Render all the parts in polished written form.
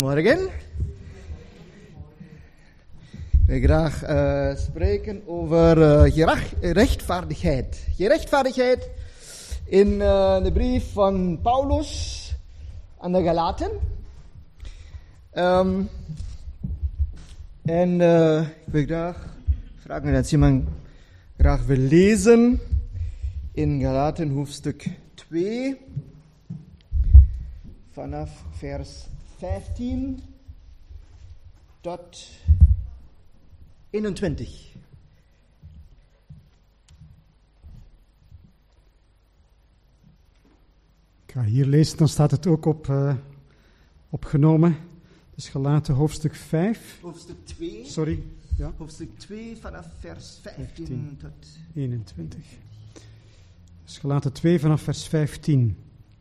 Morgen. Ik wil graag spreken over rechtvaardigheid. Gerechtvaardigheid in de brief van Paulus aan de Galaten. Ik wil graag vragen dat iemand graag wil lezen in Galaten hoofdstuk 2 vanaf vers 15 tot 21. Ik ga hier lezen, dan staat het ook opgenomen. Dus Galaten hoofdstuk 5. Hoofdstuk 2. Sorry. Ja. Hoofdstuk 2 vanaf vers 15 tot 21. Dus Galaten 2 vanaf vers 15.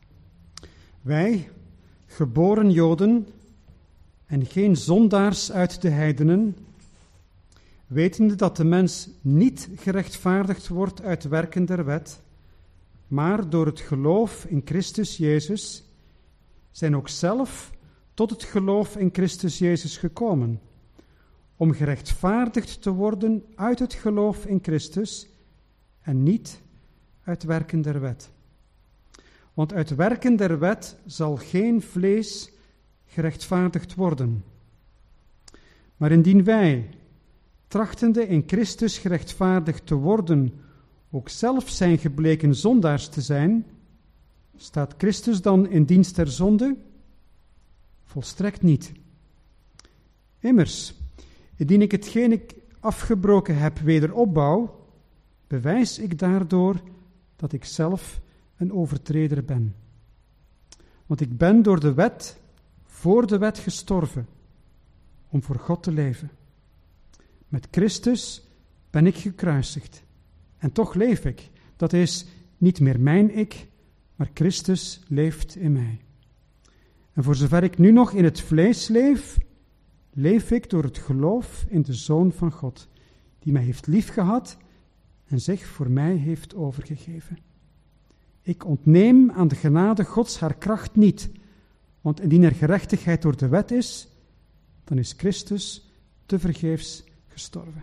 Wij, geboren Joden en geen zondaars uit de heidenen, wetende dat de mens niet gerechtvaardigd wordt uit werken der wet, maar door het geloof in Christus Jezus, zijn ook zelf tot het geloof in Christus Jezus gekomen, om gerechtvaardigd te worden uit het geloof in Christus en niet uit werken der wet. Want uit werken der wet zal geen vlees gerechtvaardigd worden. Maar indien wij, trachtende in Christus gerechtvaardigd te worden, ook zelf zijn gebleken zondaars te zijn, staat Christus dan in dienst der zonde? Volstrekt niet. Immers, indien ik hetgeen ik afgebroken heb weder opbouw, bewijs ik daardoor dat ik zelf een overtreder ben. Want ik ben door de wet, voor de wet gestorven, om voor God te leven. Met Christus ben ik gekruisigd. En toch leef ik. Dat is niet meer mijn ik, maar Christus leeft in mij. En voor zover ik nu nog in het vlees leef, leef ik door het geloof in de Zoon van God, die mij heeft liefgehad en zich voor mij heeft overgegeven. Ik ontneem aan de genade Gods haar kracht niet, want indien er gerechtigheid door de wet is, dan is Christus tevergeefs gestorven.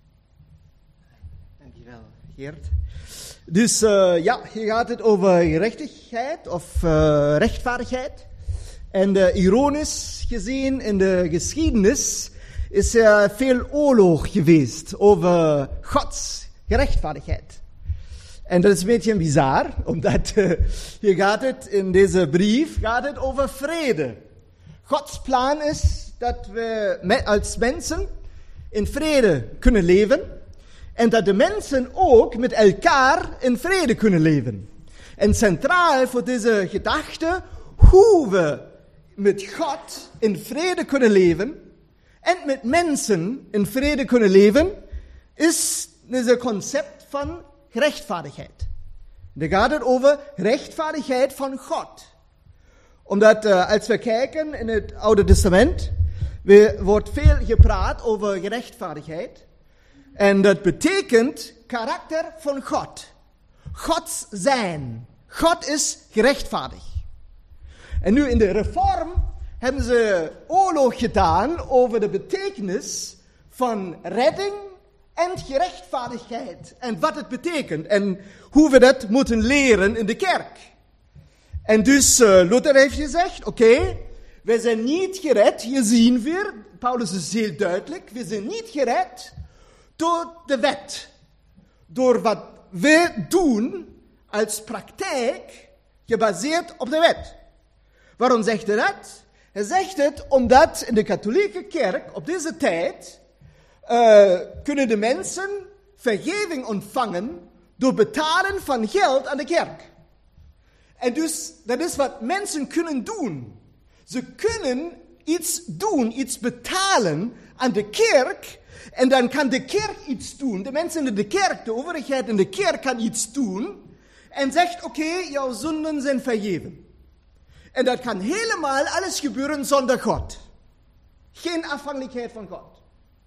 Dankjewel, Geert. Dus hier gaat het over gerechtigheid of rechtvaardigheid. En ironisch gezien in de geschiedenis is er veel oorlog geweest over Gods gerechtvaardigheid. En dat is een beetje bizar, omdat hier gaat het in deze brief over vrede. Gods plan is dat we als mensen in vrede kunnen leven en dat de mensen ook met elkaar in vrede kunnen leven. En centraal voor deze gedachte, hoe we met God in vrede kunnen leven en met mensen in vrede kunnen leven, is deze concept van rechtvaardigheid. Dan gaat het over rechtvaardigheid van God. Omdat als we kijken in het Oude Testament, wordt veel gepraat over rechtvaardigheid. En dat betekent karakter van God. Gods zijn. God is gerechtvaardig. En nu in de reform hebben ze oorlog gedaan over de betekenis van redding en gerechtvaardigheid. En wat het betekent. En hoe we dat moeten leren in de kerk. En dus Luther heeft gezegd, oké, wij zijn niet gered. Hier zien we, Paulus is heel duidelijk, we zijn niet gered door de wet. Door wat we doen als praktijk gebaseerd op de wet. Waarom zegt hij dat? Hij zegt het omdat in de katholieke kerk op deze tijd kunnen de mensen vergeving ontvangen door betalen van geld aan de kerk. En dus dat is wat mensen kunnen doen. Ze kunnen iets doen, iets betalen aan de kerk. En dan kan de kerk iets doen. De mensen in de kerk, de overheid in de kerk kan iets doen. En zegt, oké, jouw zonden zijn vergeven. En dat kan helemaal alles gebeuren zonder God. Geen afhankelijkheid van God.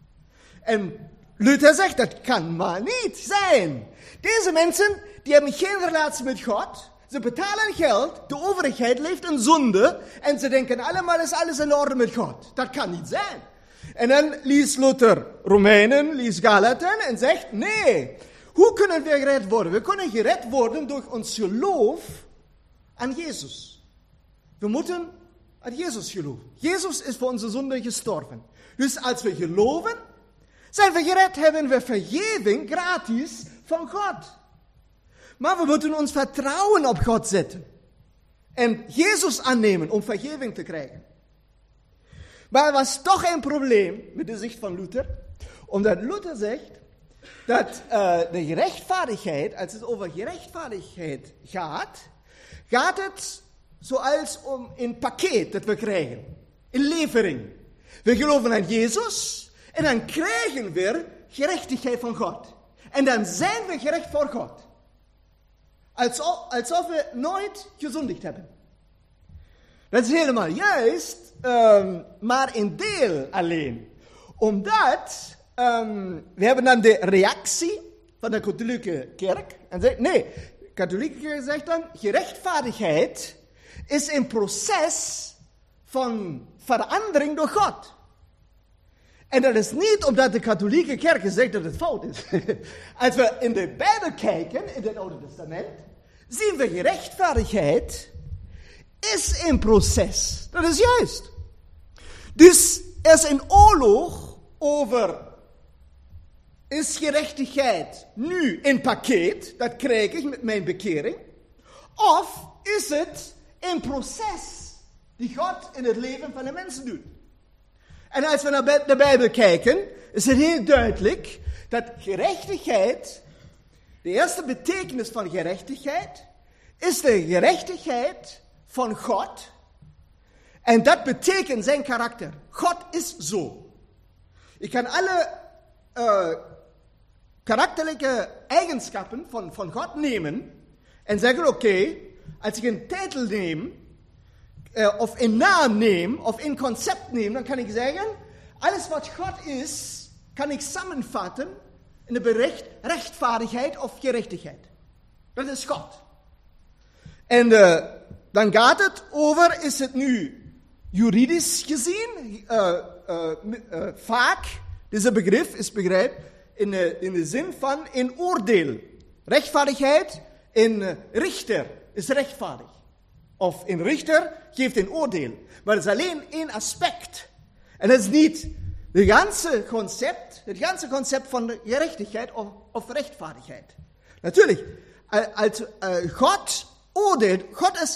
En Luther zegt, dat kan maar niet zijn. Deze mensen, die hebben geen relatie met God. Ze betalen geld, de overheid leeft in zonde en ze denken allemaal is alles in orde met God. Dat kan niet zijn. En dan leest Luther Romeinen, leest Galaten en zegt, nee, hoe kunnen we gered worden? We kunnen gered worden door ons geloof aan Jezus. We moeten aan Jezus geloven. Jezus is voor onze zonde gestorven. Dus als we geloven, zijn we gered, hebben we vergeving gratis van God. Maar we moeten ons vertrouwen op God zetten. En Jezus aannemen om vergeving te krijgen. Maar er was toch een probleem met de zicht van Luther. Omdat Luther zegt dat de gerechtvaardigheid, als het over gerechtvaardigheid gaat het zoals om een pakket dat we krijgen. Een levering. We geloven aan Jezus en dan krijgen we gerechtigheid van God. En dan zijn we gerecht voor God. Alsof we nooit gezondigd hebben. Dat is helemaal juist, maar een deel alleen. Omdat, we hebben dan de reactie van de katholieke kerk. En zegt, nee, de katholieke kerk zegt dan, gerechtvaardigheid is een proces van verandering door God. En dat is niet omdat de katholieke kerk zegt dat het fout is. Als we in de Bijbel kijken, in het Oude Testament, zien we gerechtvaardigheid is een proces. Dat is juist. Dus er is een oorlog over, is gerechtigheid nu een pakket, dat krijg ik met mijn bekering, of is het een proces die God in het leven van de mensen doet? En als we naar de Bijbel kijken, is het heel duidelijk dat gerechtigheid, de eerste betekenis van gerechtigheid, is de gerechtigheid van God. En dat betekent zijn karakter. God is zo. Ik kan alle karakterlijke eigenschappen van God nemen en zeggen, oké, als ik een titel neem, of een naam neem, of een concept neem, dan kan ik zeggen, alles wat God is, kan ik samenvatten in de bericht rechtvaardigheid of gerechtigheid. Dat is God. En dan gaat het over, is het nu juridisch gezien, vaak, deze begrip is begrepen in de zin van een oordeel. Rechtvaardigheid, een richter is rechtvaardig. Of een richter geeft een oordeel. Maar het is alleen één aspect. En het is niet het ganse concept van de gerechtigheid of rechtvaardigheid. Natuurlijk, als God oordeelt, God is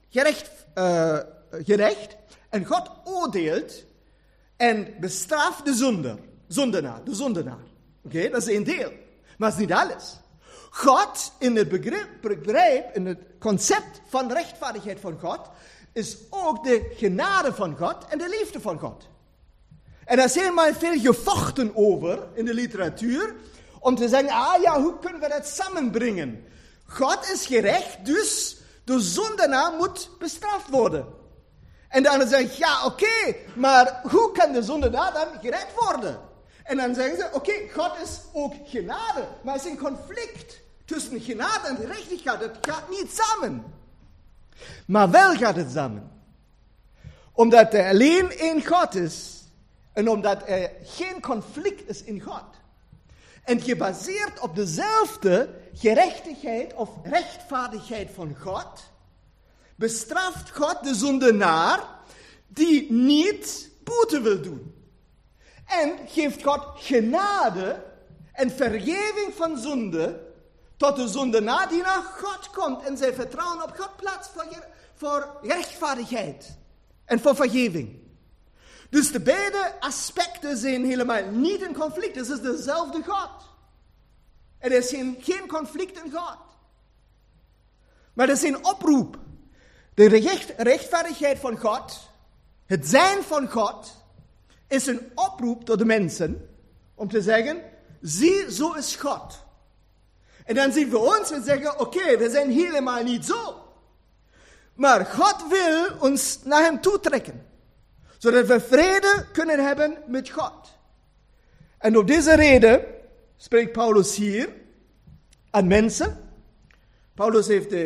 gerecht en God oordeelt en bestraft de zondenaar. Oké, dat is een deel. Maar dat is niet alles. God, in het begrip, in het concept van rechtvaardigheid van God, is ook de genade van God en de liefde van God. En er is helemaal veel gevochten over in de literatuur, om te zeggen, hoe kunnen we dat samenbrengen? God is gerecht, dus de zondenaar moet bestraft worden. En dan zeggen ze, oké, maar hoe kan de zondenaar dan gered worden? En dan zeggen ze, oké, God is ook genade, maar er is een conflict tussen genade en gerechtigheid. Dat gaat niet samen. Maar wel gaat het samen. Omdat er alleen één God is. En omdat er geen conflict is in God. En gebaseerd op dezelfde gerechtigheid of rechtvaardigheid van God, bestraft God de zondenaar die niet boete wil doen. En geeft God genade en vergeving van zonde tot de zondenaar die naar God komt en zijn vertrouwen op God plaatst voor rechtvaardigheid en voor vergeving. Dus de beide aspecten zijn helemaal niet in conflict. Het is dezelfde God. Er is geen conflict in God. Maar er is een oproep. De rechtvaardigheid van God, het zijn van God, is een oproep tot de mensen om te zeggen, zie, zo is God. En dan zien we ons en zeggen, oké, we zijn helemaal niet zo. Maar God wil ons naar hem toe trekken. Zodat we vrede kunnen hebben met God. En op deze reden spreekt Paulus hier aan mensen. Paulus heeft de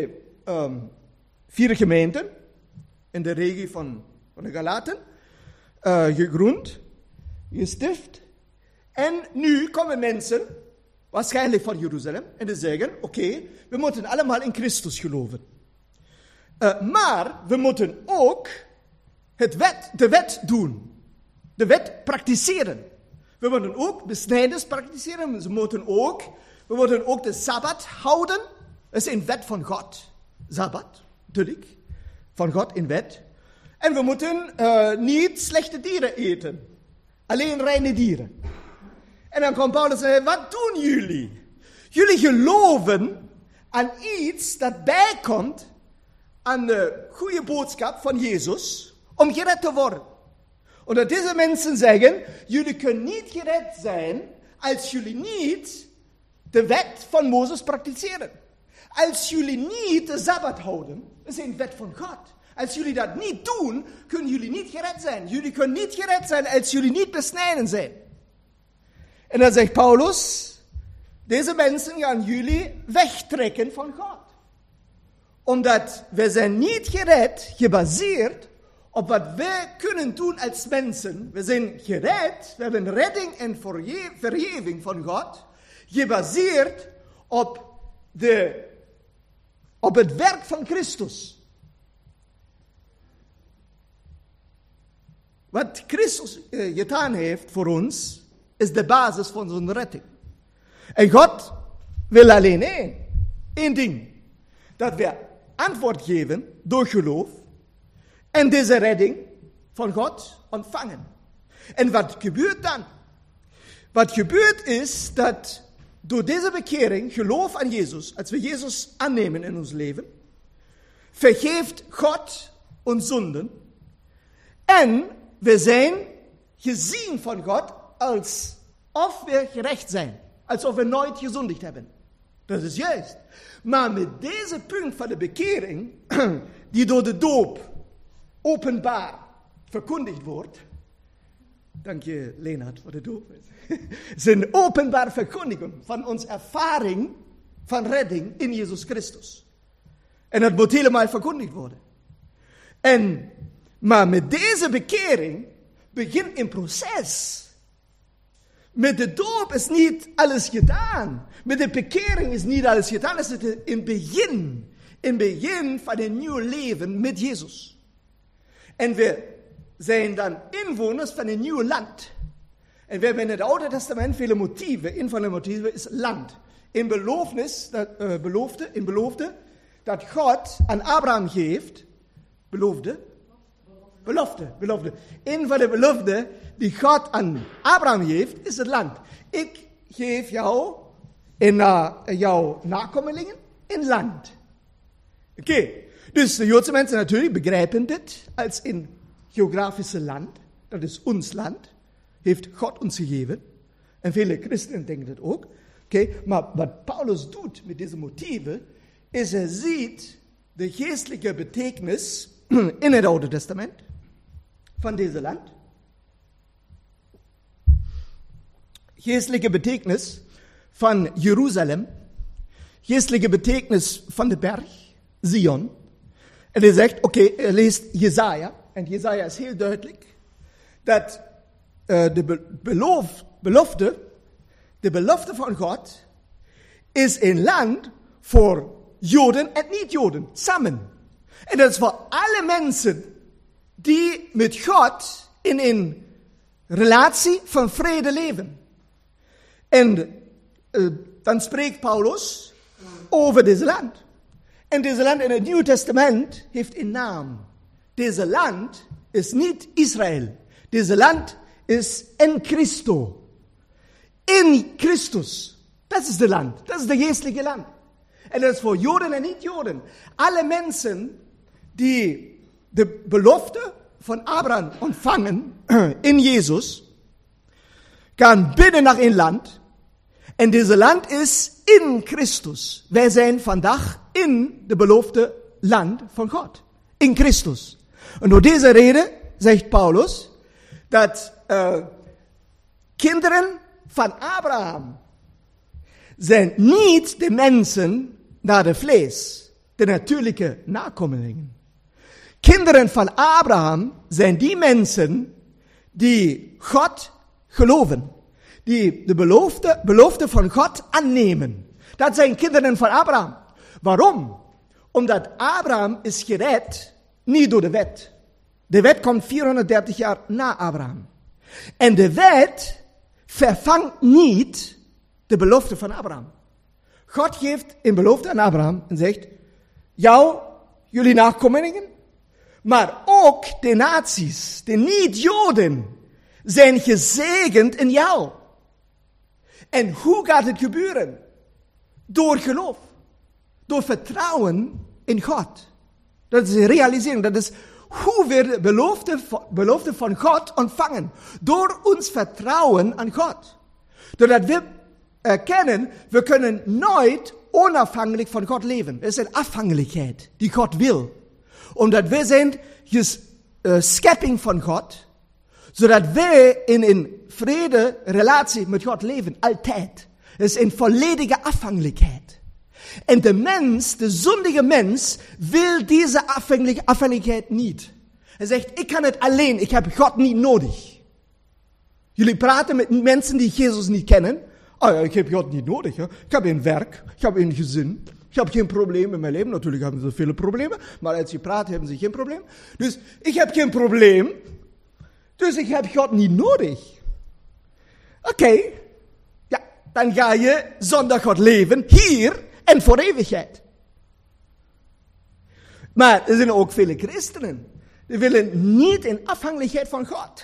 4 gemeenten in de regio van de Galaten gegrond, gesticht. En nu komen mensen, waarschijnlijk van Jeruzalem, en die zeggen, oké, we moeten allemaal in Christus geloven. Maar we moeten ook de wet doen. De wet praktiseren. We moeten ook besnijdenis praktiseren. We moeten ook de Sabbat houden. Dat is een wet van God. Sabbat, natuurlijk. Van God in wet. En we moeten niet slechte dieren eten. Alleen reine dieren. En dan komt Paulus en zegt, wat doen jullie? Jullie geloven aan iets dat bijkomt aan de goede boodschap van Jezus om gered te worden. Omdat deze mensen zeggen, jullie kunnen niet gered zijn als jullie niet de wet van Mozes praktiseren. Als jullie niet de Sabbat houden, dat is een wet van God. Als jullie dat niet doen, kunnen jullie niet gered zijn. Jullie kunnen niet gered zijn als jullie niet besnijden zijn. En dan zegt Paulus, deze mensen gaan jullie wegtrekken van God. Omdat wij zijn niet gered, gebaseerd op wat wij kunnen doen als mensen. We zijn gered, we hebben redding en vergeving van God, gebaseerd op het werk van Christus. Wat Christus gedaan heeft voor ons, is de basis van zijn redding. En God wil alleen één ding. Dat we antwoord geven door geloof en deze redding van God ontvangen. En wat gebeurt dan? Wat gebeurt is dat door deze bekering, geloof aan Jezus, als we Jezus aannemen in ons leven, vergeeft God ons zonden en we zijn gezien van God alsof we gerecht zijn. Alsof we nooit gezondigd hebben. Dat is juist. Maar met deze punt van de bekering, die door de doop openbaar verkondigd wordt. Dank je, Leenhard, voor de doop. Het is een openbaar verkondiging van onze ervaring van redding in Jezus Christus. En dat moet helemaal verkondigd worden. Maar met deze bekering begint een proces. Met de doop is niet alles gedaan. Met de bekering is niet alles gedaan. Het is een begin van een nieuw leven met Jezus. En we zijn dan inwoners van een nieuw land. En we hebben in het Oude Testament vele motieven. Een van de motieven is land. Een belofte dat God aan Abraham geeft. Belofte. Een van de beloften die God aan Abraham geeft, is het land. Ik geef jou en jouw nakomelingen een land. Oké. Dus de Joodse mensen natuurlijk begrijpen dit als een geografische land. Dat is ons land. Heeft God ons gegeven. En vele christenen denken dat ook. Oké. Maar wat Paulus doet met deze motieven, is hij ziet de geestelijke betekenis in het Oude Testament van deze land. Geestelijke betekenis van Jeruzalem. Geestelijke betekenis van de berg, Zion. En hij zegt, hij leest Jesaja. En Jesaja is heel duidelijk. Dat de belofte van God is een land voor Joden en niet-Joden, samen. En dat is voor alle mensen die met God in een relatie van vrede leven. En dan spreekt Paulus over deze land. En deze land in het Nieuwe Testament heeft een naam. Deze land is niet Israël. Deze land is in Christo. In Christus. Dat is de land. Dat is de geestelijke land. En dat is voor Joden en niet-Joden. Alle mensen die de belofte van Abraham ontvangen in Jezus, gaan binnen naar een land. En deze land is in Christus. Wij zijn vandaag in de beloofde land van God. In Christus. En door deze reden zegt Paulus dat kinderen van Abraham zijn niet de mensen naar de vlees. de natuurlijke nakomelingen. Kinderen van Abraham zijn die mensen die God geloven. Die de belofte van God aannemen. Dat zijn kinderen van Abraham. Waarom? Omdat Abraham is gered niet door de wet. De wet komt 430 jaar na Abraham. En de wet vervangt niet de belofte van Abraham. God geeft een belofte aan Abraham en zegt, jullie nakomelingen, maar ook de naties, de niet-Joden, zijn gezegend in jou. En hoe gaat het gebeuren? Door geloof. Door vertrouwen in God. Dat is realisering. Dat is hoe we de belofte van God ontvangen. Door ons vertrouwen aan God. Doordat we erkennen, we kunnen nooit onafhankelijk van God leven. Het is een afhankelijkheid die God wil. Omdat we zijn schepping van God. Zodat we in een vrede relatie met God leven. Altijd. Het is een volledige afhankelijkheid. En de zondige mens, wil deze afhankelijkheid niet. Hij zegt, ik kan het alleen, ik heb God niet nodig. Jullie praten met mensen die Jezus niet kennen. Ik heb God niet nodig. Hè. Ik heb een werk, ik heb een gezin. Ik heb geen probleem in mijn leven. Natuurlijk hebben ze veel problemen. Maar als je praat, hebben ze geen probleem. Dus ik heb geen probleem. Dus ik heb God niet nodig. Oké. Ja, dan ga je zonder God leven. Hier en voor eeuwigheid. Maar er zijn ook vele christenen. Die willen niet in afhankelijkheid van God.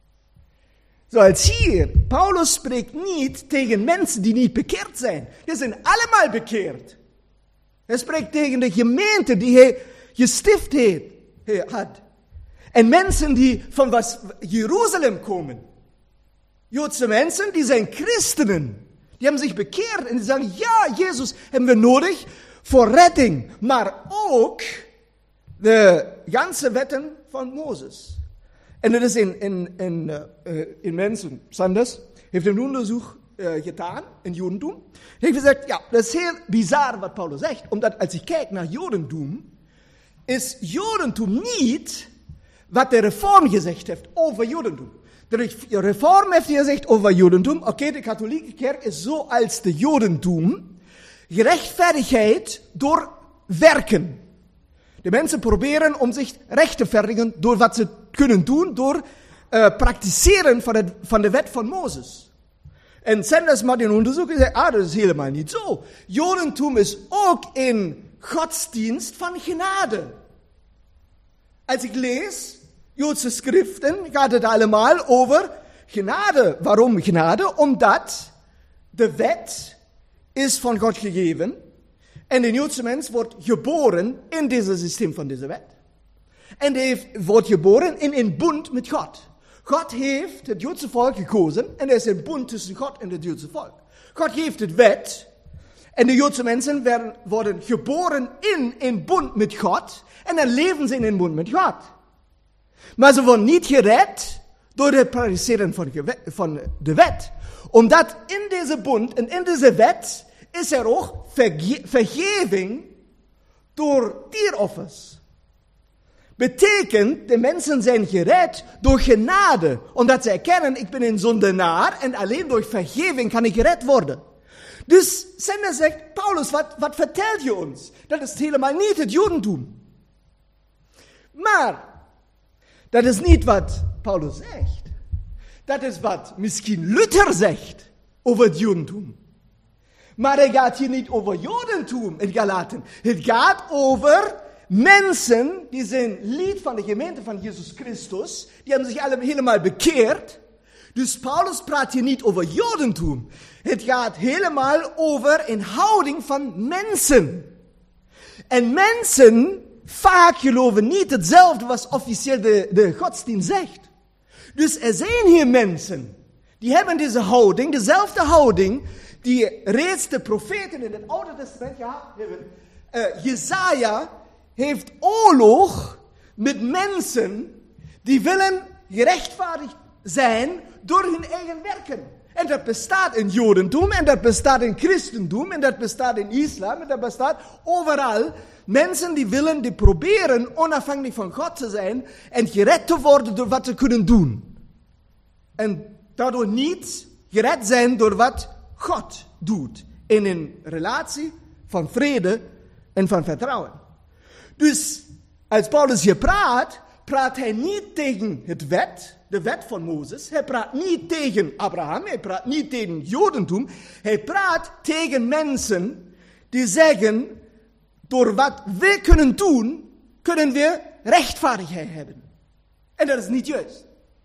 Zoals hier. Paulus spreekt niet tegen mensen die niet bekeerd zijn. Die zijn allemaal bekeerd. Hij spreekt tegen de gemeente die hij gesticht had. En mensen die van Jeruzalem komen. Joodse mensen, die zijn christenen. Die hebben zich bekeerd en die zeggen, ja, Jezus hebben we nodig voor redding. Maar ook de ganse wetten van Mozes. En dat is in mensen, Sanders heeft een onderzoek gedaan in Jodendom. Hij heeft gezegd, ja, dat is heel bizar wat Paulus zegt. Omdat als je kijkt naar Jodendom, is Jodendom niet wat de Reform gezegd heeft over Jodendom. De Reform heeft gezegd over Jodendom, oké, de katholieke kerk is zoals de Jodendom, gerechtvaardigheid door werken. De mensen proberen om zich recht te verdienen door wat ze kunnen doen, door praktiseren van de wet van Mozes. En Sanders maakt een onderzoek en zegt, dat is helemaal niet zo. Jodendom is ook een godsdienst van genade. Als ik lees Joodse schriften, gaat het allemaal over genade. Waarom genade? Omdat de wet is van God gegeven. En de Joodse mens wordt geboren in deze systeem van deze wet. En hij wordt geboren in een bond met God. God heeft het Joodse volk gekozen. En er is een bond tussen God en het Joodse volk. God geeft het wet. En de Joodse mensen worden geboren in een bond met God. En dan leven ze in een bond met God. Maar ze worden niet gered door het praktiseren van de wet. Omdat in deze bond en in deze wet is er ook vergeving door dieroffers. Betekent, de mensen zijn gered door genade. Omdat ze erkennen, ik ben een zondenaar en alleen door vergeving kan ik gered worden. Dus Sender zegt, Paulus, wat vertelt je ons? Dat is helemaal niet het Jodendom. Maar dat is niet wat Paulus zegt. Dat is wat misschien Luther zegt over het Jodendom. Maar het gaat hier niet over Jodendom in Galaten. Het gaat over mensen die zijn lid van de gemeente van Jezus Christus. Die hebben zich helemaal bekeerd. Dus Paulus praat hier niet over Jodendom. Het gaat helemaal over een houding van mensen. En mensen vaak geloven niet hetzelfde wat officieel de godsdienst zegt. Dus er zijn hier mensen die hebben deze houding, dezelfde houding die reeds de profeten in het Oude Testament gehad hebben. Jesaja heeft oorlog met mensen die willen gerechtvaardigd zijn door hun eigen werken. En dat bestaat in Jodentum, en dat bestaat in Christendom, en dat bestaat in islam, en dat bestaat overal. Mensen die proberen onafhankelijk van God te zijn en gered te worden door wat ze kunnen doen. En daardoor niet gered zijn door wat God doet. In een relatie van vrede en van vertrouwen. Dus als Paulus hier praat hij niet tegen de wet van Mozes. Hij praat niet tegen Abraham, hij praat niet tegen Jodentum. Hij praat tegen mensen die zeggen, door wat wij kunnen doen, kunnen we rechtvaardigheid hebben. En dat is niet juist.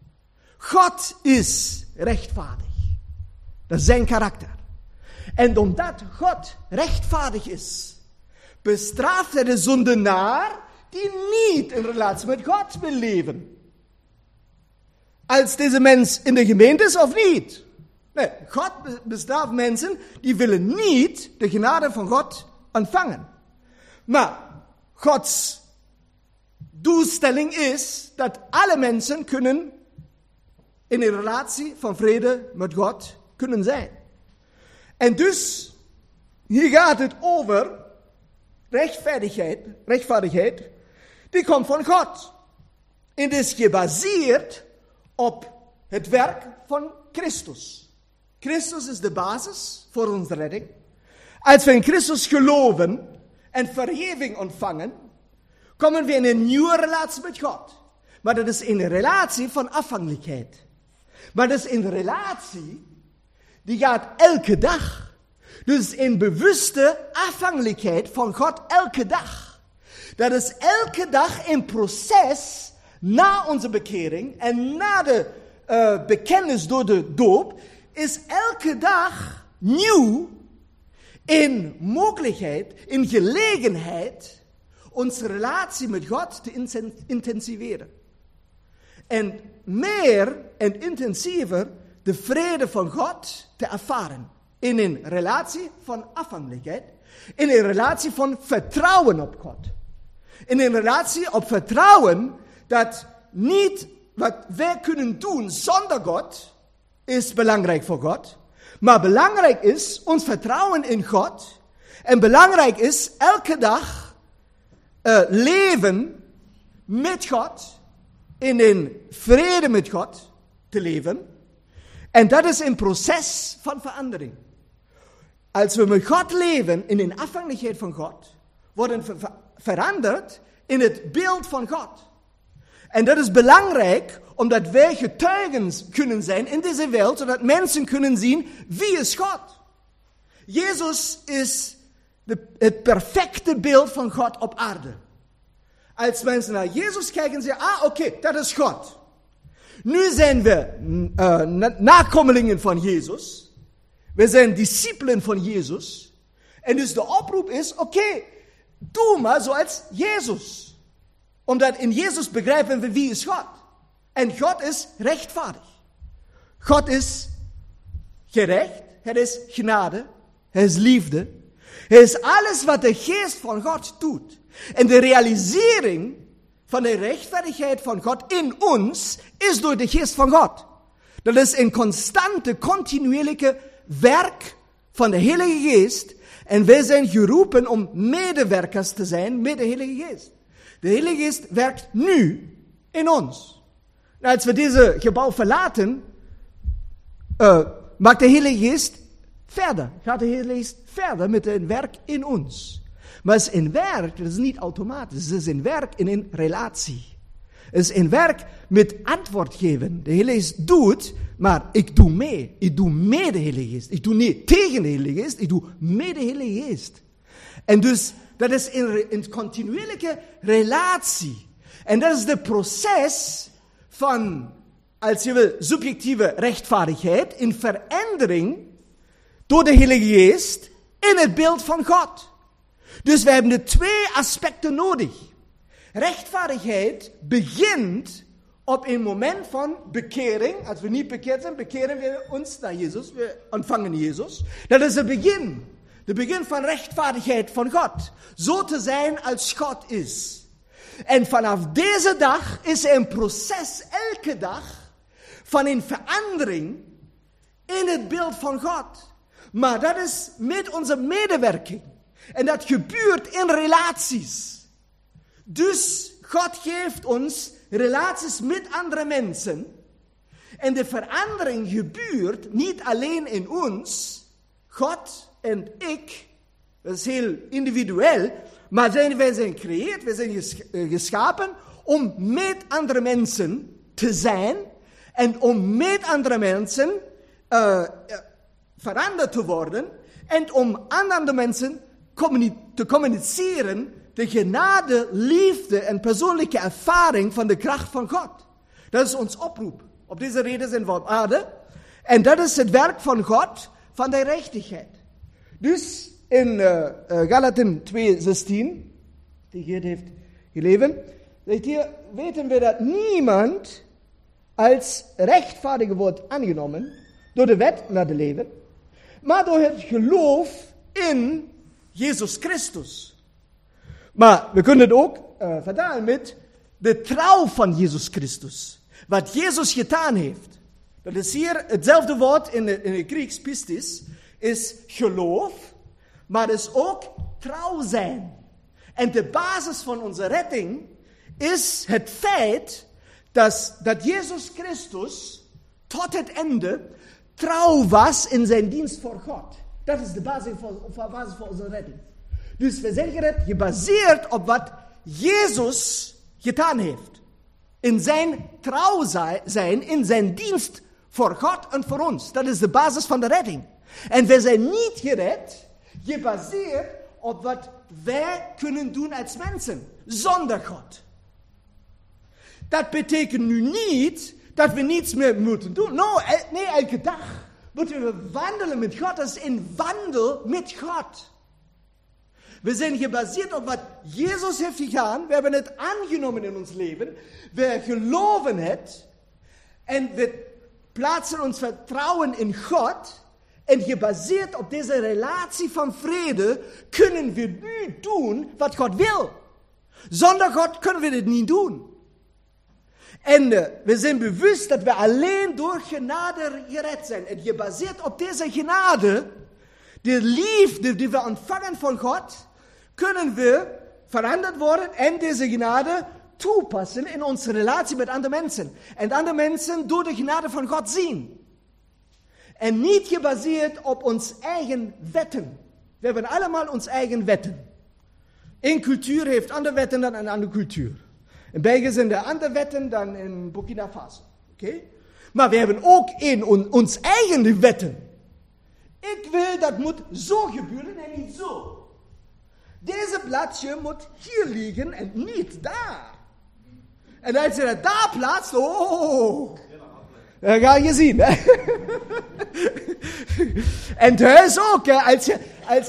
God is rechtvaardig. Dat is zijn karakter. En omdat God rechtvaardig is, bestraft hij de zondenaar die niet in relatie met God wil leven. Als deze mens in de gemeente is of niet. Nee, God bestraft mensen die willen niet de genade van God ontvangen. Maar Gods doelstelling is dat alle mensen kunnen in een relatie van vrede met God kunnen zijn. En dus, hier gaat het over rechtvaardigheid, die komt van God. En is gebaseerd op het werk van Christus. Christus is de basis voor onze redding. Als we in Christus geloven en vergeving ontvangen, komen we in een nieuwe relatie met God. Maar dat is een relatie van afhankelijkheid. Maar dat is een relatie die gaat elke dag. Dus een bewuste afhankelijkheid van God elke dag. Dat is elke dag een proces na onze bekering en na de bekennis door de doop, is elke dag nieuw een mogelijkheid, een gelegenheid, onze relatie met God te intensiveren. En meer en intensiever de vrede van God te ervaren. In een relatie van afhankelijkheid. In een relatie van vertrouwen op God. In een relatie op vertrouwen dat niet wat wij kunnen doen zonder God is belangrijk voor God. Maar belangrijk is ons vertrouwen in God. En belangrijk is elke dag leven met God. In een vrede met God te leven. En dat is een proces van verandering. Als we met God leven in een afhankelijkheid van God, worden we veranderd in het beeld van God. En dat is belangrijk, omdat wij getuigen kunnen zijn in deze wereld, zodat mensen kunnen zien wie is God. Jezus is het perfecte beeld van God op aarde. Als mensen naar Jezus kijken en zeggen, oké, dat is God. Nu zijn we nakomelingen van Jezus. We zijn discipelen van Jezus. En dus de oproep is, oké, doe maar zoals Jezus. Omdat in Jezus begrijpen we wie is God. En God is rechtvaardig. God is gerecht. Hij is genade. Hij is liefde. Hij is alles wat de geest van God doet. En de realisering van de rechtvaardigheid van God in ons is door de geest van God. Dat is een constante, continuele werk van de Heilige Geest. En wij zijn geroepen om medewerkers te zijn met de Heilige Geest. De Heilige Geest werkt nu in ons. Nou, als we deze gebouw verlaten, maakt de Heilige Geest verder. Gaat de Heilige Geest verder met een werk in ons. Maar het is een werk, dat is niet automatisch. Het is een werk in een relatie. Het is een werk met antwoord geven. De Heilige Geest doet, maar ik doe mee. Ik doe mee de Heilige Geest. Ik doe niet tegen de Heilige Geest, ik doe mee de Heilige Geest. En dus, dat is een continuele relatie. En dat is het proces van, als je wil, subjectieve rechtvaardigheid in verandering door de Heilige Geest in het beeld van God. Dus we hebben de twee aspecten nodig. Rechtvaardigheid begint op een moment van bekering. Als we niet bekeerd zijn, bekeren we ons naar Jezus. We ontvangen Jezus. Dat is het begin. Het begin van rechtvaardigheid van God. Zo te zijn als God is. En vanaf deze dag is er een proces elke dag van een verandering in het beeld van God. Maar dat is met onze medewerking. En dat gebeurt in relaties. Dus God geeft ons relaties met andere mensen. En de verandering gebeurt niet alleen in ons, God en ik. Dat is heel individueel. Maar wij zijn gecreëerd, wij zijn geschapen om met andere mensen te zijn. En om met andere mensen veranderd te worden. En om aan andere mensen te communiceren de genade, liefde en persoonlijke ervaring van de kracht van God. Dat is ons oproep. Op deze reden zijn we op aarde. En dat is het werk van God, van de rechtigheid. Dus in Galaten 2:16, die Geert heeft gelezen, zegt hier, weten we dat niemand als rechtvaardig wordt aangenomen door de wet naar de leven, maar door het geloof in Jezus Christus. Maar we kunnen het ook vertalen met de trouw van Jezus Christus. Wat Jezus gedaan heeft. Dat is hier hetzelfde woord in het Grieks, pistis, is geloof, maar is ook trouw zijn. En de basis van onze redding is het feit dat Jezus Christus tot het einde trouw was in zijn dienst voor God. Dat is de basis voor onze redding. Dus we zijn gered gebaseerd op wat Jezus gedaan heeft. In zijn trouw zijn, in zijn dienst voor God en voor ons. Dat is de basis van de redding. En we zijn niet gered, gebaseerd op wat wij kunnen doen als mensen, zonder God. Dat betekent nu niet dat we niets meer moeten doen. Nee, elke dag moeten we wandelen met God. Dat is een wandel met God. We zijn gebaseerd op wat Jezus heeft gedaan. We hebben het aangenomen in ons leven. We geloven het. En we plaatsen ons vertrouwen in God. En gebaseerd op deze relatie van vrede kunnen we nu doen wat God wil. Zonder God kunnen we dit niet doen. En we zijn bewust dat we alleen door genade gered zijn. En gebaseerd op deze genade, de liefde die we ontvangen van God, kunnen we veranderd worden en deze genade toepassen in onze relatie met andere mensen. En andere mensen door de genade van God zien. En niet gebaseerd op onze eigen wetten. We hebben allemaal onze eigen wetten. Eén cultuur heeft andere wetten dan een andere cultuur. In België zijn er andere wetten dan in Burkina Faso. Okay? Maar we hebben ook onze eigen wetten. Ik wil dat moet zo gebeuren en niet zo. Deze bladje moet hier liggen en niet daar. En als je het daar plaatst, dan ga je zien. Hè? En thuis ook, hè? Als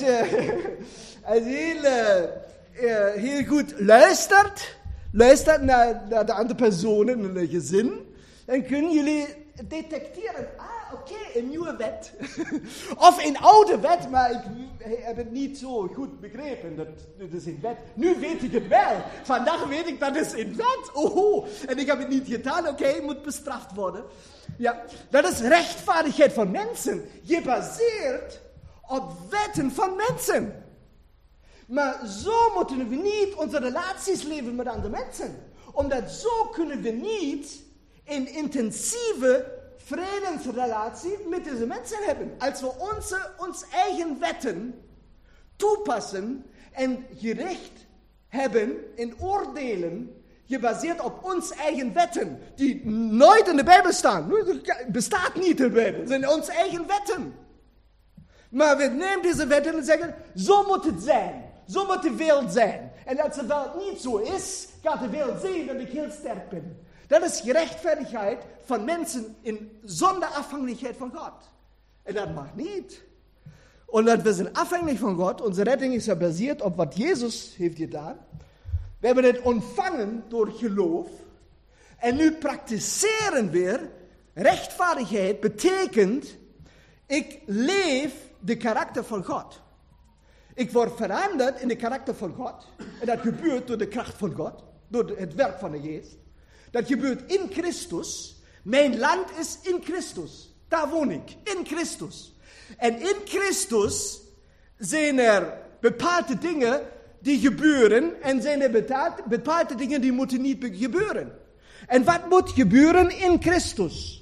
je heel goed luistert naar de andere personen in het gezin, dan kunnen jullie detecteren, oké, een nieuwe wet. Of een oude wet, maar ik heb het niet zo goed begrepen. Dat is een wet. Nu weet ik het wel. Vandaag weet ik dat is een wet. En ik heb het niet gedaan. Oké, moet bestraft worden. Ja, dat is rechtvaardigheid van mensen. Gebaseerd op wetten van mensen. Maar zo moeten we niet onze relaties leven met andere mensen. Omdat zo kunnen we niet een intensieve vredesrelatie met deze mensen hebben. Als we onze eigen wetten toepassen en gericht hebben in oordelen, gebaseerd op onze eigen wetten, die nooit in de Bijbel staan. Bestaat niet in de Bijbel, het zijn onze eigen wetten. Maar we nemen deze wetten en zeggen, zo moet het zijn. Zo moet de wereld zijn. En als het wel niet zo is, gaat de wereld zien dat ik heel sterk ben. Dat is gerechtvaardigheid van mensen zonder afhankelijkheid van God. En dat mag niet. Omdat we zijn afhankelijk van God. Onze redding is gebaseerd op wat Jezus heeft gedaan. We hebben het ontvangen door geloof. En nu praktiseren we rechtvaardigheid. Betekent, ik leef de karakter van God. Ik word veranderd in de karakter van God. En dat gebeurt door de kracht van God. Door het werk van de Geest. Dat gebeurt in Christus. Mijn land is in Christus. Daar woon ik, in Christus. En in Christus zijn er bepaalde dingen die gebeuren en zijn er bepaalde dingen die moeten niet gebeuren. En wat moet gebeuren in Christus?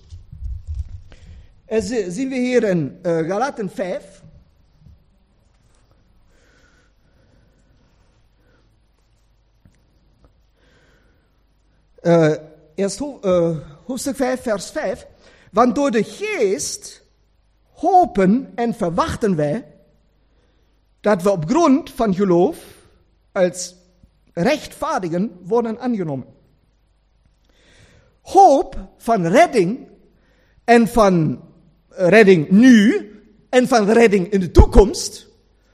Zien we hier in Galaten 5. Eerst hoofdstuk 5, vers 5. Want door de geest hopen en verwachten wij dat we op grond van geloof als rechtvaardigen worden aangenomen. Hoop van redding en van redding nu en van redding in de toekomst,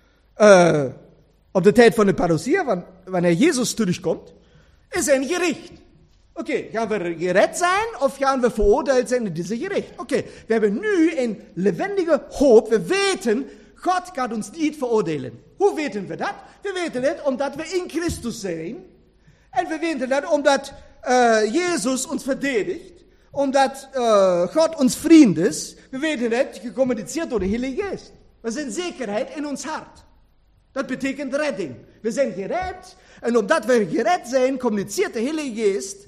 op de tijd van de parousia, wanneer Jezus terugkomt, is een gericht. Oké, gaan we gered zijn of gaan we veroordeeld zijn in deze gericht? Oké, we hebben nu een levendige hoop. We weten, God gaat ons niet veroordelen. Hoe weten we dat? We weten het omdat we in Christus zijn. En we weten dat omdat Jezus ons verdedigt. Omdat God ons vriend is. We weten het, gecommuniceerd door de Heilige Geest. We zijn zekerheid in ons hart. Dat betekent redding. We zijn gered. En omdat we gered zijn, communiceert de Heilige Geest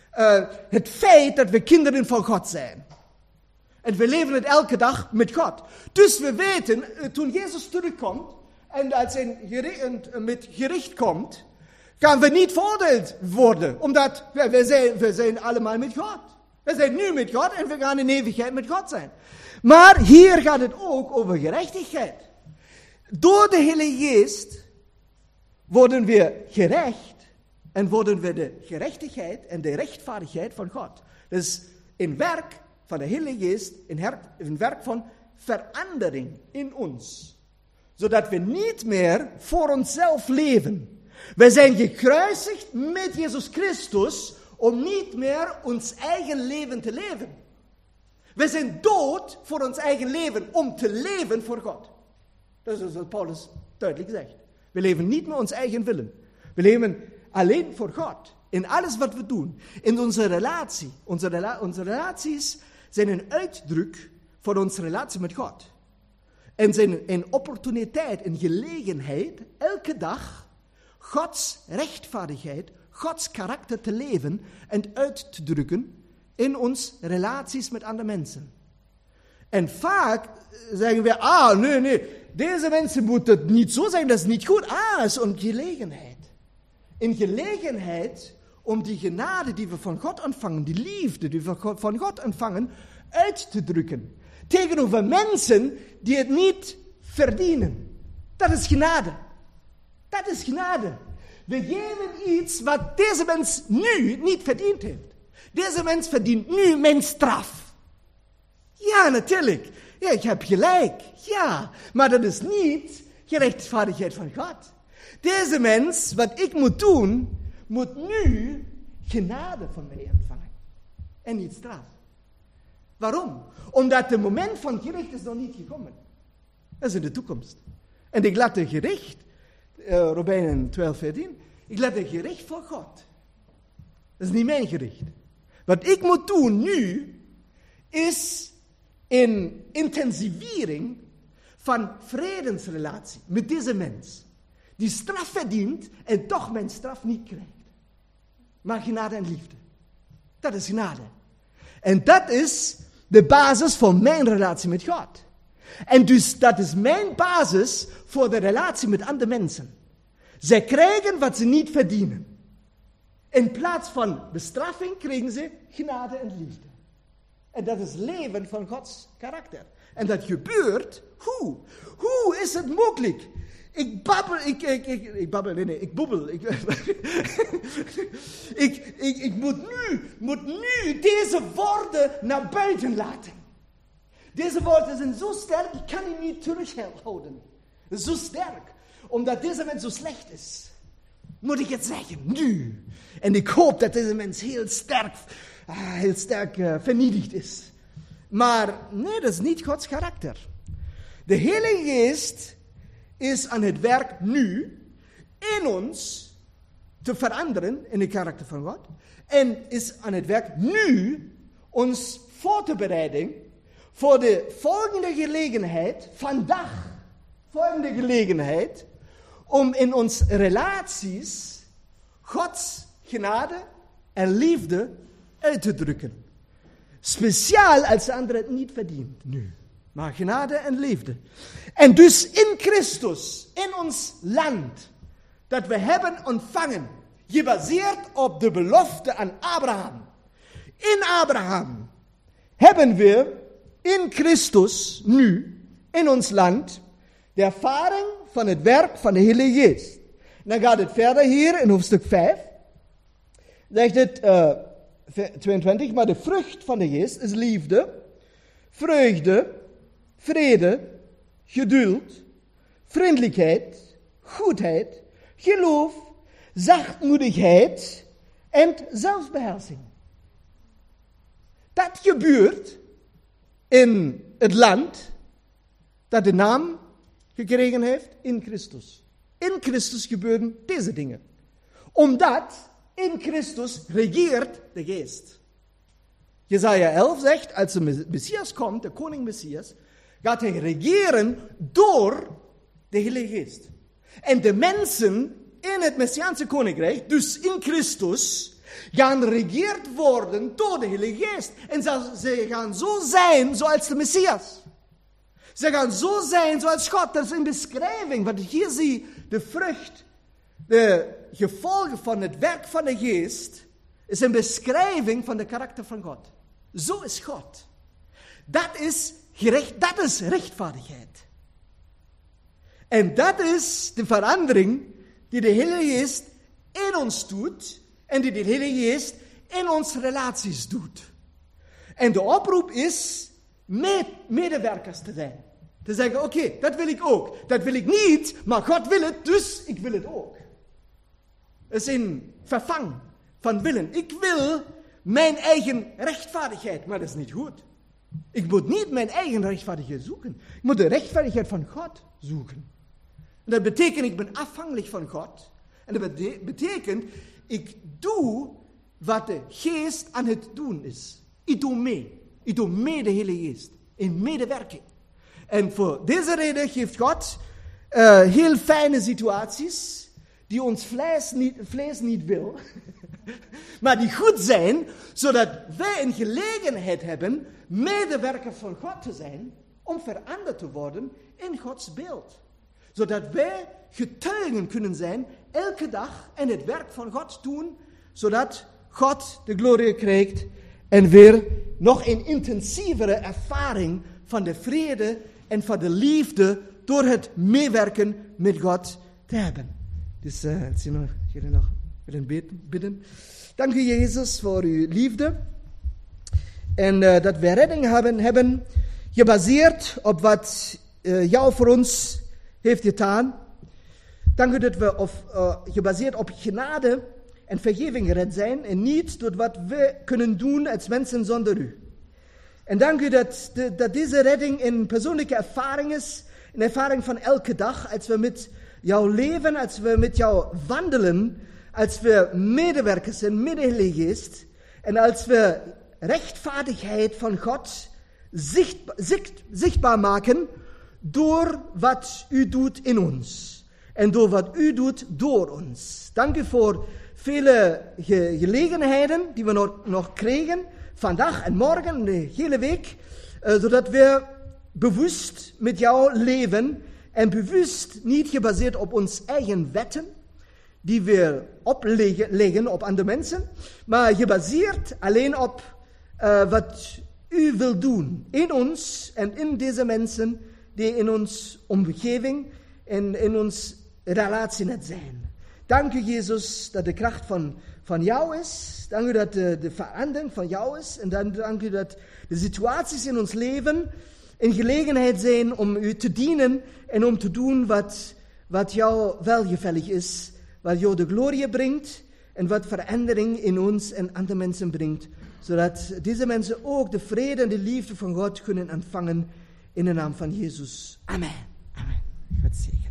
het feit dat we kinderen van God zijn. En we leven het elke dag met God. Dus we weten, toen Jezus terugkomt en als hij met gericht komt, gaan we niet veroordeeld worden. Omdat we zijn allemaal met God. We zijn nu met God en we gaan in eeuwigheid met God zijn. Maar hier gaat het ook over gerechtigheid. Door de Heilige Geest worden we gerecht en worden we de gerechtigheid en de rechtvaardigheid van God. Dus een werk van de Heilige Geest, een werk van verandering in ons. Zodat we niet meer voor onszelf leven. Wij zijn gekruisigd met Jezus Christus om niet meer ons eigen leven te leven. We zijn dood voor ons eigen leven om te leven voor God. Dat is wat Paulus duidelijk zegt. We leven niet meer ons eigen willen. We leven alleen voor God. In alles wat we doen. In onze relatie. Onze relaties zijn een uitdruk voor onze relatie met God. En zijn een opportuniteit, een gelegenheid, elke dag Gods rechtvaardigheid, Gods karakter te leven en uit te drukken in onze relaties met andere mensen. En vaak zeggen we, nee, deze mensen moeten het niet zo zijn, dat is niet goed. Het is een gelegenheid. Een gelegenheid om die genade die we van God ontvangen, die liefde die we van God ontvangen, uit te drukken. Tegenover mensen die het niet verdienen. Dat is genade. Dat is genade. We geven iets wat deze mens nu niet verdiend heeft. Deze mens verdient nu mijn straf. Ja, natuurlijk. Ja, ik heb gelijk. Ja, maar dat is niet gerechtvaardigheid van God. Deze mens, wat ik moet doen, moet nu genade van mij ontvangen. En niet straf. Waarom? Omdat het moment van gericht is nog niet gekomen. Dat is in de toekomst. En ik laat het gericht, Romeinen 12, 14, ik laat het gericht voor God. Dat is niet mijn gericht. Wat ik moet doen nu, is een intensivering van vredesrelatie met deze mens. Die straf verdient en toch mijn straf niet krijgt. Maar genade en liefde. Dat is genade. En dat is de basis van mijn relatie met God. En dus dat is mijn basis voor de relatie met andere mensen. Zij krijgen wat ze niet verdienen. In plaats van bestraffing krijgen ze genade en liefde. En dat is leven van Gods karakter. En dat gebeurt, hoe? Hoe is het mogelijk? Ik moet nu deze woorden naar buiten laten. Deze woorden zijn zo sterk, ik kan die niet terughouden. Zo sterk, omdat deze mens zo slecht is. Moet ik het zeggen, nu. En ik hoop dat deze mens heel sterk vernietigd is. Maar nee, dat is niet Gods karakter. De Heilige Geest is aan het werk nu in ons te veranderen in de karakter van God. En is aan het werk nu ons voor te bereiden voor de volgende gelegenheid, vandaag, volgende gelegenheid, om in onze relaties Gods genade en liefde uit te drukken. Speciaal als de ander het niet verdient nu. Maar genade en liefde. En dus in Christus, in ons land, dat we hebben ontvangen, gebaseerd op de belofte aan Abraham. In Abraham hebben we in Christus nu, in ons land, de ervaring van het werk van de Heilige Geest. Dan gaat het verder hier in hoofdstuk 5. Zegt het 22, maar de vrucht van de Geest is liefde, vreugde, vrede, geduld, vriendelijkheid, goedheid, geloof, zachtmoedigheid en zelfbeheersing. Dat gebeurt in het land dat de naam gekregen heeft in Christus. In Christus gebeuren deze dingen. Omdat in Christus regeert de Geest. Jesaja 11 zegt, als de Messias komt, de koning Messias, gaat hij regeren door de Heilige Geest. En de mensen in het Messiaanse koninkrijk, dus in Christus, gaan regeerd worden door de Heilige Geest. En ze gaan zo zijn zoals de Messias. Ze gaan zo zijn zoals God. Dat is een beschrijving, want hier zie je de vrucht, de gevolgen van het werk van de Geest, is een beschrijving van de karakter van God. Zo is God. Dat is rechtvaardigheid. En dat is de verandering die de Heilige Geest in ons doet en die de Heilige Geest in onze relaties doet. En de oproep is medewerkers te zijn. Te zeggen, oké, dat wil ik ook. Dat wil ik niet, maar God wil het, dus ik wil het ook. Het is een vervang van willen. Ik wil mijn eigen rechtvaardigheid, maar dat is niet goed. Ik moet niet mijn eigen rechtvaardigheid zoeken. Ik moet de rechtvaardigheid van God zoeken. En dat betekent, ik ben afhankelijk van God. En dat betekent, ik doe wat de Geest aan het doen is. Ik doe mee. Ik doe mee de Heilige Geest. In medewerking. En voor deze reden geeft God heel fijne situaties die ons vlees niet wil, maar die goed zijn, zodat wij een gelegenheid hebben medewerker van God te zijn, om veranderd te worden in Gods beeld. Zodat wij getuigen kunnen zijn, elke dag, en het werk van God doen, zodat God de glorie krijgt en weer nog een intensievere ervaring van de vrede en van de liefde door het meewerken met God te hebben. Dus jullie nog willen bidden. Dank u Jezus voor uw liefde. En dat we redding hebben gebaseerd op wat jou voor ons heeft gedaan. Dank u dat we gebaseerd op genade en vergeving gered zijn. En niet door wat we kunnen doen als mensen zonder u. En dank u dat deze redding een persoonlijke ervaring is. Een ervaring van elke dag. Als we met jou leven, als we met jou wandelen. Als we medewerkers zijn met de Heilige Geest. En als we rechtvaardigheid van God zichtbaar maken. Door wat u doet in ons. En door wat u doet door ons. Dank u voor vele gelegenheden die we nog kregen. Vandaag en morgen, de hele week. Zodat we bewust met jou leven. En bewust niet gebaseerd op onze eigen wetten. Die we opleggen op andere mensen. Maar gebaseerd alleen op wat u wil doen. In ons en in deze mensen die in ons omgeving en in ons relatie net zijn. Dank u Jezus dat de kracht van jou is. Dank u dat de verandering van jou is. En dank u dat de situaties in ons leven een gelegenheid zijn om u te dienen en om te doen wat jou welgevallig is. Wat jou de glorie brengt en wat verandering in ons en andere mensen brengt. Zodat deze mensen ook de vrede en de liefde van God kunnen ontvangen in de naam van Jezus. Amen. Amen. God zegen.